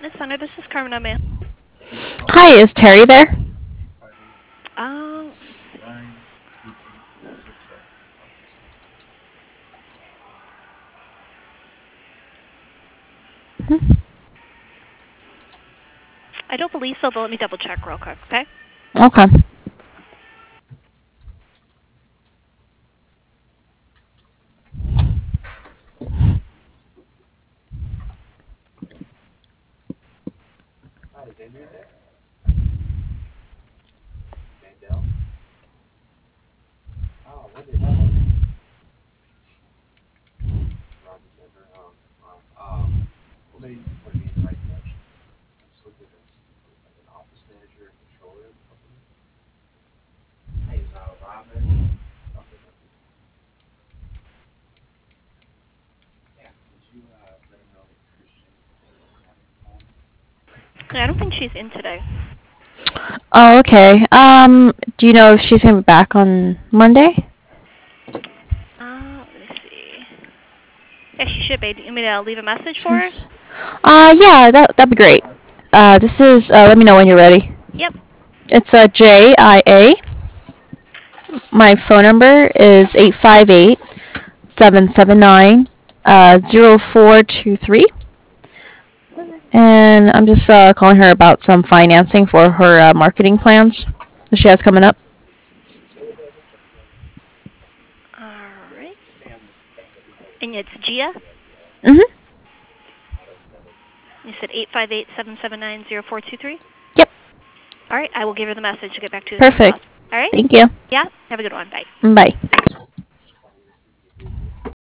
Fitness Center. This is Carmen. I'm Hi, is Terry there? Um, Mhm. I don't believe so, but let me double check real quick, okay? Okay. Yeah, I don't think she's in today. Oh, okay. Do you know if she's gonna be back on Monday? Let me see. Yeah, she should be. You want me to leave a message for her? Yeah, that'd be great. This is. Let me know when you're ready. Yep. It's JIA. My phone number is 858-779 0423. And I'm just calling her about some financing for her marketing plans that she has coming up. All right. And it's Gia? Mhm. You said 858-779-0423? Yep. All right, I will give her the message to get back to you as soon as Perfect. possible. All right? Thank you. Yeah, have a good one. Bye. Bye.